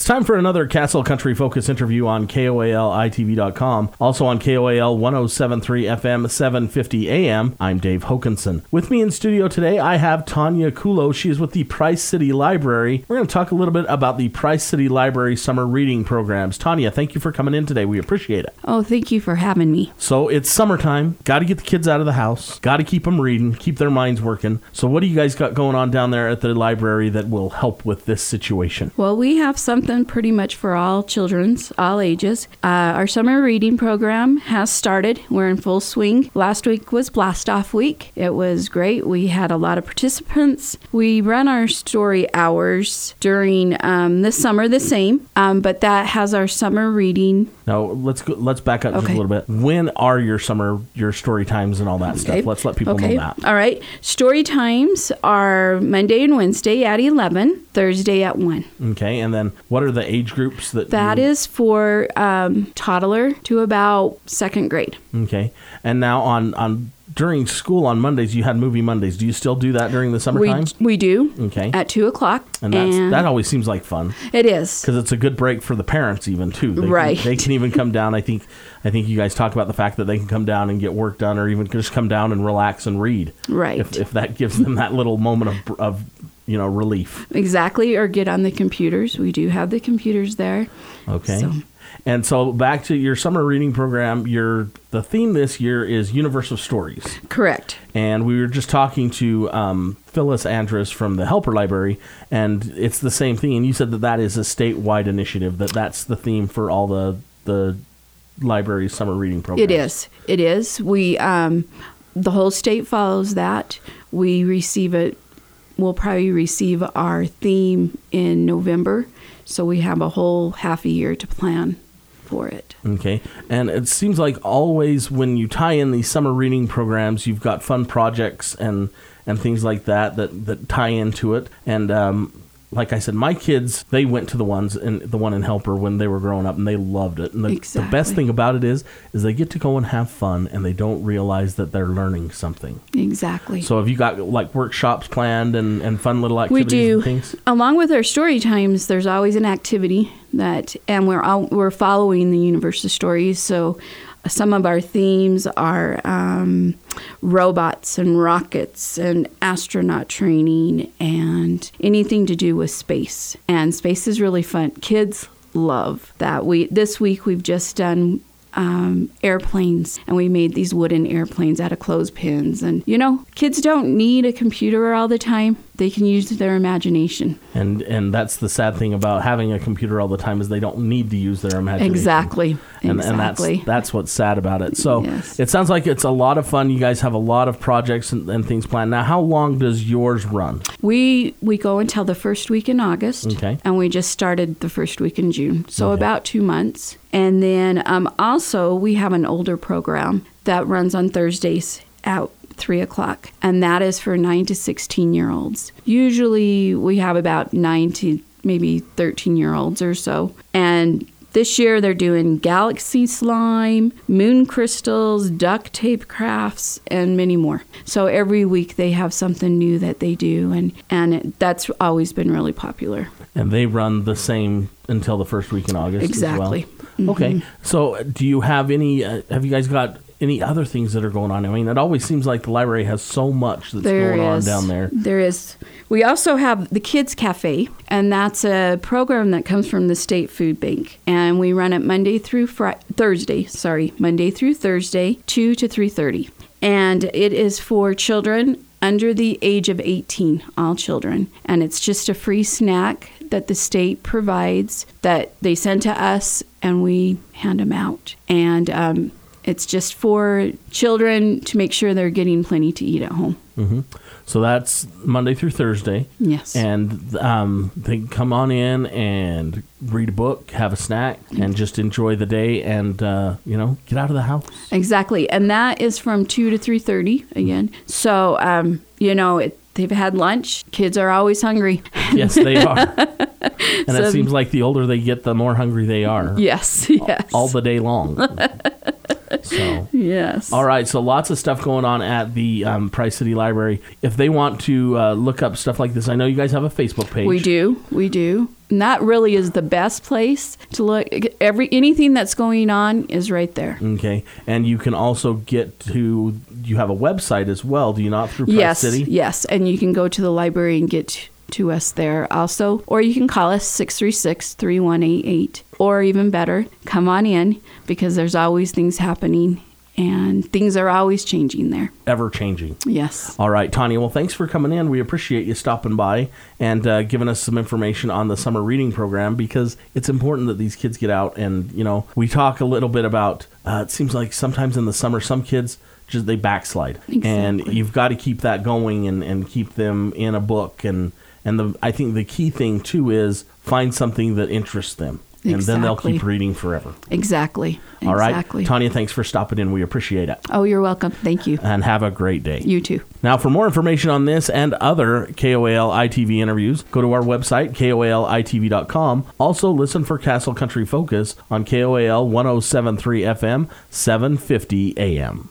time for another Castle Country Focus interview on KOALITV.com. Also on KOAL 107.3 FM, 750 AM. I'm Dave Hokanson. With me in studio today, I have Tanya Kulo. She is with the Price City Library. We're going to talk a little bit about the Price City Library summer reading programs. Tanya, thank you for coming in today. We appreciate it. Oh, thank you for having me. So it's summertime. Got to get the kids out of the house. Got to keep them reading, keep their minds working. So what do you guys got going on down there at the library that will help with this situation? Well, we have something pretty much for all children's, all ages. Our summer reading program has started. We're in full swing. Last week was Blast Off Week. It was great. We had a lot of participants. We run our story hours during the summer the same, but that has our summer reading. Now, let's back up just a little bit. When are your story times and all that stuff? Let's let people know that. All right. Story times are Monday and Wednesday at 11, Thursday at 1. Okay. And then what are the age groups that is for toddler to about second grade. Okay. And now on during school on Mondays, you had Movie Mondays. Do you still do that during the summertime? We do. Okay. At 2 o'clock. And that always seems like fun. It is. Because it's a good break for the parents even, too. They can even come down. I think you guys talk about the fact that they can come down and get work done, or even just come down and relax and read. Right. If that gives them that little moment of relief. Exactly. Or get on the computers. We do have the computers there. Okay. And so back to your summer reading program, the theme this year is Universe of Stories. Correct. And we were just talking to Phyllis Andrus from the Helper Library, and it's the same thing. And you said that is a statewide initiative, that's the theme for all the library's summer reading programs. It is. We the whole state follows that. We'll probably receive our theme in November, so we have a whole half a year to plan for it. Okay. And it seems like always when you tie in these summer reading programs, you've got fun projects and things like that tie into it. And like I said, my kids, they went to the one in Helper when they were growing up, and they loved it. And the best thing about it is they get to go and have fun, and they don't realize that they're learning something. Exactly. So have you got like workshops planned and fun little activities? We do. And things? Along with our story times, there's always an activity and we're following the Universe of Stories. So some of our themes are robots and rockets and astronaut training and anything to do with space. And space is really fun. Kids love that. This week we've just done airplanes, and we made these wooden airplanes out of clothespins. And kids don't need a computer all the time. They can use their imagination. And that's the sad thing about having a computer all the time, is they don't need to use their imagination. Exactly. And that's what's sad about it. So It sounds like it's a lot of fun. You guys have a lot of projects and things planned. Now, how long does yours run? We go until the first week in August. Okay. And we just started the first week in June. So about 2 months. And then also we have an older program that runs on Thursdays at 3 o'clock, and that is for 9 to 16-year-olds. Usually we have about 9 to maybe 13-year-olds or so. And this year they're doing galaxy slime, moon crystals, duct tape crafts, and many more. So every week they have something new that they do, and that's always been really popular. And they run the same until the first week in August exactly. as well? Mm-hmm. Okay. So do you have any, have you guys got any other things that are going on? I mean, it always seems like the library has so much that's going on down there. There is. We also have the Kids Cafe, and that's a program that comes from the State Food Bank. And we run it Monday through Thursday, 2 to 3:30. And it is for children under the age of 18, all children. And it's just a free snack that the state provides that they send to us, and we hand them out. And it's just for children to make sure they're getting plenty to eat at home. Mm-hmm. So that's Monday through Thursday. Yes. And they come on in and read a book, have a snack, and just enjoy the day and, get out of the house. Exactly. And that is from 2 to 3:30 again. So, they've had lunch. Kids are always hungry. Yes, they are. And it seems like the older they get, the more hungry they are. Yes. All the day long. So Yes. all right, so lots of stuff going on at the Price City Library. If they want to look up stuff like this, I know you guys have a Facebook page. We do. And that really is the best place to look. Anything that's going on is right there. Okay, and you can also get to. You have a website as well, do you not? Through Price City. Yes, and you can go to the library and get to us there also, or you can call us 636-3188, or even better, come on in, because there's always things happening. And things are always changing there. Ever changing. Yes. All right, Tanya. Well, thanks for coming in. We appreciate you stopping by and giving us some information on the summer reading program, because it's important that these kids get out. And, we talk a little bit about, it seems like sometimes in the summer, some kids they backslide. Exactly. And you've got to keep that going and keep them in a book. And I think the key thing, too, is find something that interests them. And then they'll keep reading forever. Exactly. All right. Tanya, thanks for stopping in. We appreciate it. Oh, you're welcome. Thank you. And have a great day. You too. Now, for more information on this and other KOAL ITV interviews, go to our website, KOALITV.com. Also, listen for Castle Country Focus on KOAL 107.3 FM, 750 AM.